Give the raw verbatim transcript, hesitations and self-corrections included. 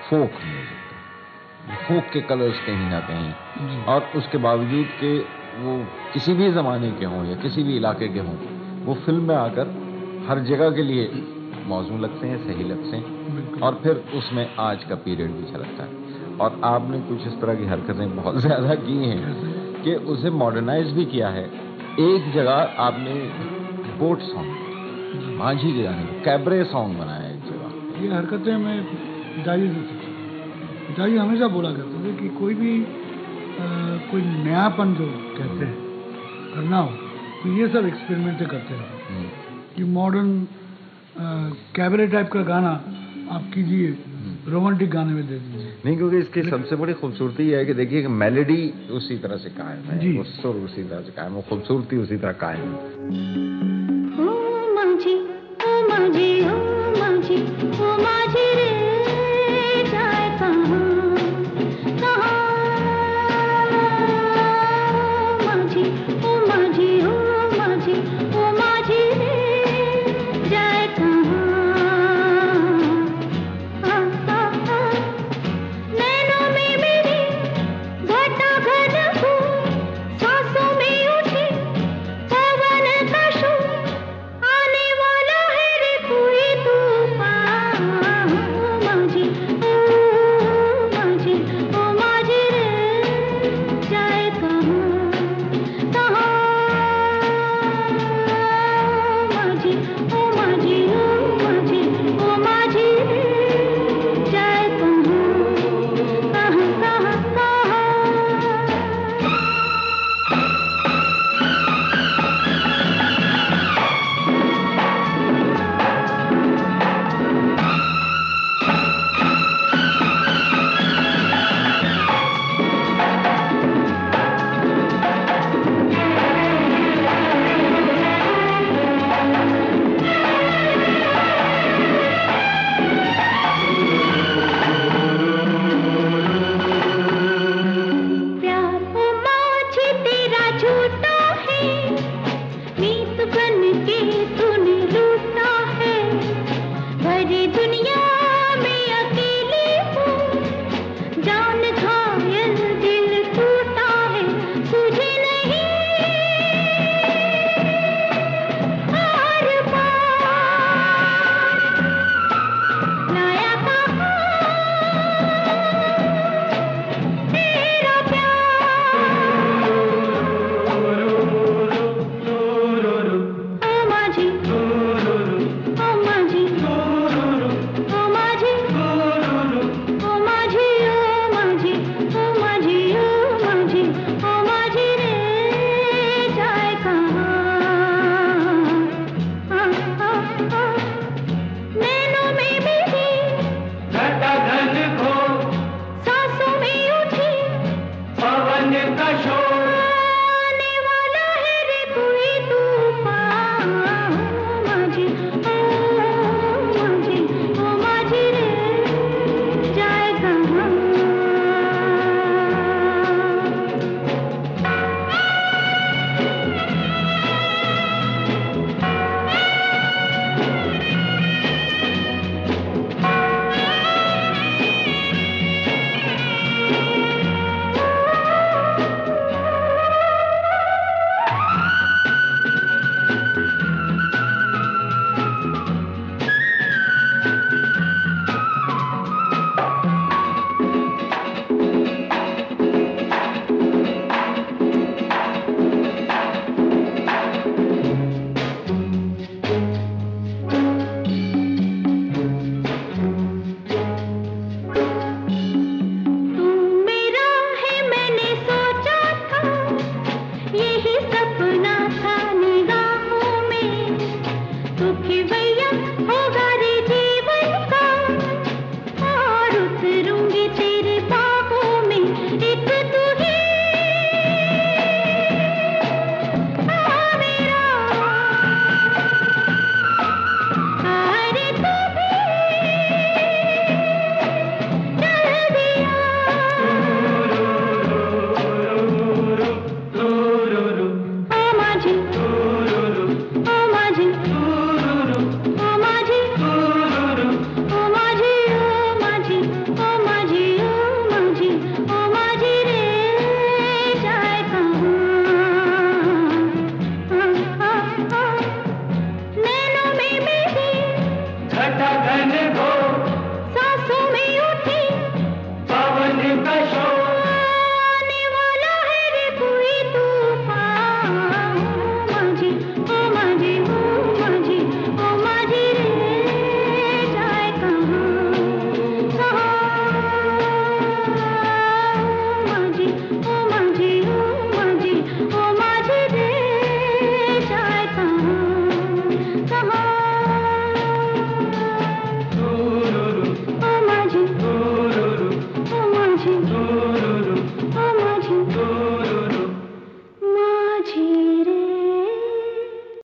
Folk music, फोक के colours कहीं ना कहीं, और उसके बावजूद कि वो किसी भी ज़माने के हों या किसी भी इलाके के हों, वो फिल्म में आकर हर जगह के लिए मौजूद लगते हैं, सही लगते हैं, और फिर उसमें आज का पीरियड भी झलकता है। और आपने कुछ इस तरह की हरकतें बहुत ज़्यादा की हैं कि उसे मॉडर्नाइज भी किया है। एक जगह आपने बोट सॉन्ग, माझी के गाने को कैबरे सॉन्ग बनाया एक जगह। ये हरकतें मैं पिताजी से सीखी। पिताजी हमेशा बोला करते थे कि कोई भी आ, कोई नयापन जो कहते हैं करना हो तो ये सब एक्सपेरिमेंट से करते हैं कि मॉडर्न कैबरे टाइप का गाना आप कीजिए, रोमांटिक गाने में दे दीजिए। नहीं, क्योंकि इसकी सबसे बड़ी खूबसूरती ये है कि देखिए कि मेलोडी उसी तरह से कायम है, वो सुर उसी तरह से कायम है, वो खूबसूरती उसी तरह कायम है। ओ माझी ओ माझी ओ माझी ओ माझी रे जाए कहाँ कहाँ, माझी ओ माझी ओ माझी ओ माझी रे जाए कहाँ। नैनों में मेरी घटा घन हो, सांसों में उठे पवन का शोर, लगन हो, सांसों में उठी पवन का शोर, आने वाला है रे कोई तूफान। माझी ओ माझी ओ माझी ओ माझी रे जाए कहाँ कहाँ। माझी ओ माझी ओ माझी ओ माझी रे जाए कहाँ कहाँ।